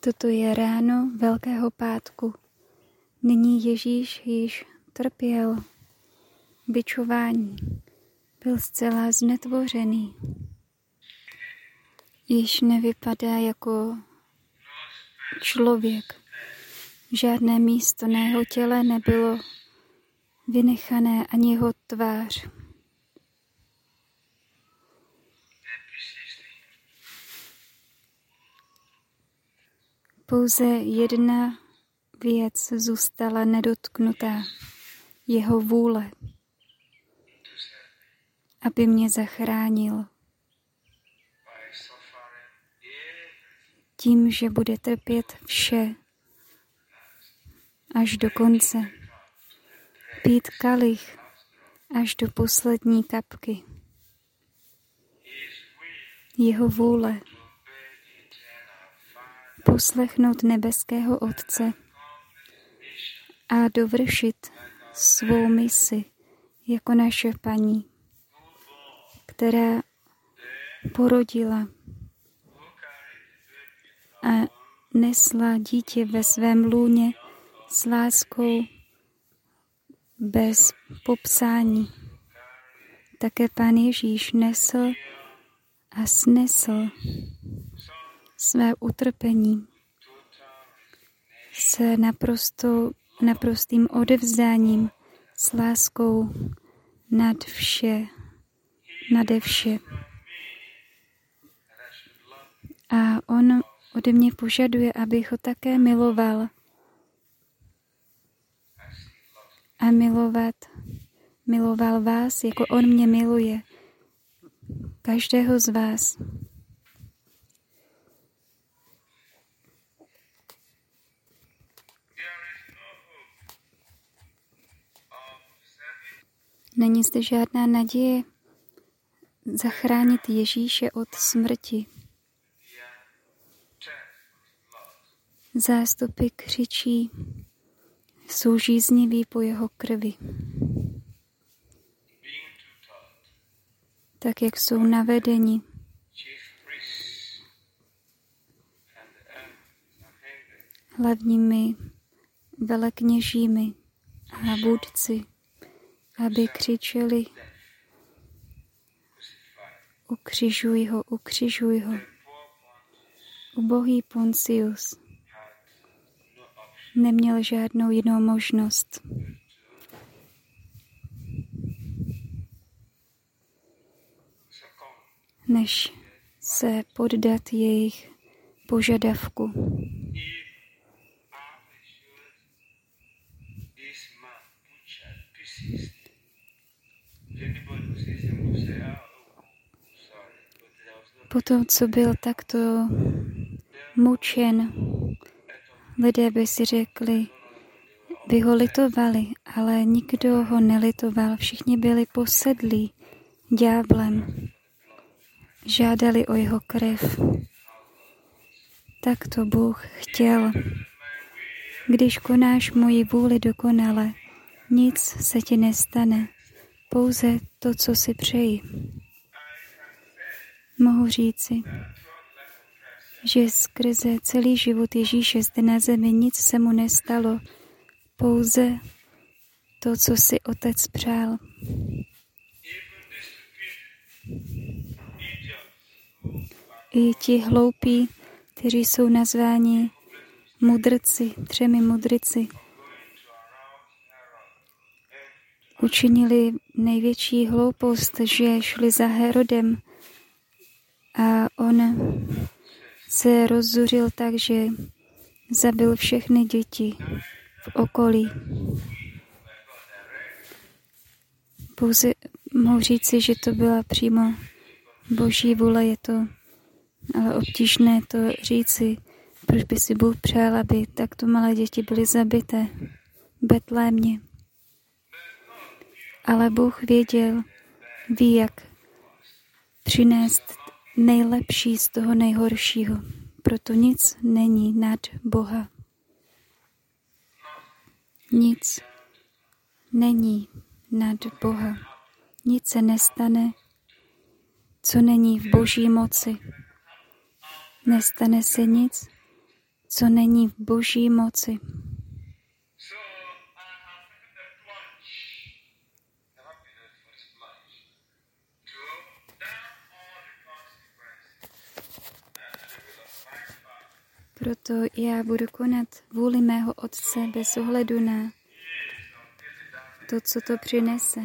Toto je ráno Velkého pátku. Nyní Ježíš již trpěl bičování. Byl zcela znetvořený. Již nevypadá jako člověk. Žádné místo na jeho těle nebylo vynechané, ani jeho tvář. Pouze jedna věc zůstala nedotknutá. Jeho vůle, aby mě zachránil. Tím, že bude trpět vše až do konce. Pít kalich až do poslední kapky. Jeho vůle poslechnout nebeského Otce a dovršit svou misi jako naše paní, která porodila a nesla dítě ve svém lůně s láskou bez popsání. Také Pán Ježíš nesl a snesl své utrpení s naprostým odevzdáním, s láskou nade vše. A on ode mě požaduje, abych ho také miloval. A miloval vás, jako on mě miluje. Každého z vás. Není zde žádná naděje zachránit Ježíše od smrti. Zástupy křičí, jsou žízniví po jeho krvi. Tak, jak jsou navedeni hlavními velekněžími a vůdci, aby křičeli: ukřižuj ho, ukřižuj ho. Ubohý Poncius neměl žádnou jinou možnost. Než se poddat jejich požadavku. Potom, co byl takto mučen, lidé by si řekli, by ho litovali, ale nikdo ho nelitoval. Všichni byli posedlí ďáblem. Žádali o jeho krev. Tak to Bůh chtěl. Když konáš moji vůli dokonale, nic se ti nestane, pouze to, co si přeji. Mohu říci, že skrze celý život Ježíše zde na zemi nic se mu nestalo, pouze to, co si Otec přál. I ti hloupí, kteří jsou nazváni mudrci, 3 mudrci, učinili největší hloupost, že šli za Herodem a on se rozzuřil tak, že zabil všechny děti v okolí. Pouze mohu říci, že to byla přímo Boží vůle, je to ale obtížné to říci, proč by si Bůh přál, aby takto malé děti byly zabité v Betlémě. Ale Bůh ví, jak přinést nejlepší z toho nejhoršího. Proto nic není nad Boha. Nic není nad Boha. Nic se nestane, co není v Boží moci. Nestane se nic, co není v Boží moci. Proto já budu konat vůli mého Otce bez ohledu na to, co to přinese.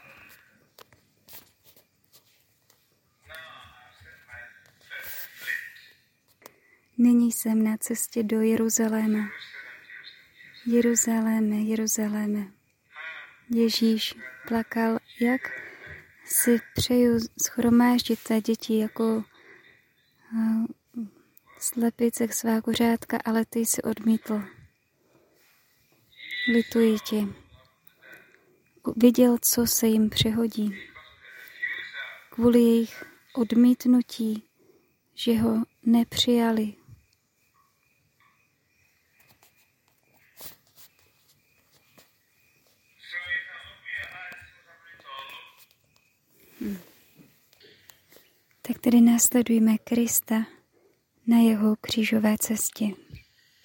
Nyní jsem na cestě do Jeruzaléma. Jeruzaléme, Jeruzaléme. Ježíš plakal, jak si přeju shromáždit té děti jako slepice svá kuřátka, ale ty jsi odmítl. Lituji tě. Viděl, co se jim přihodí. Kvůli jejich odmítnutí, že ho nepřijali. Tak tedy následujme Krista na jeho křížové cestě.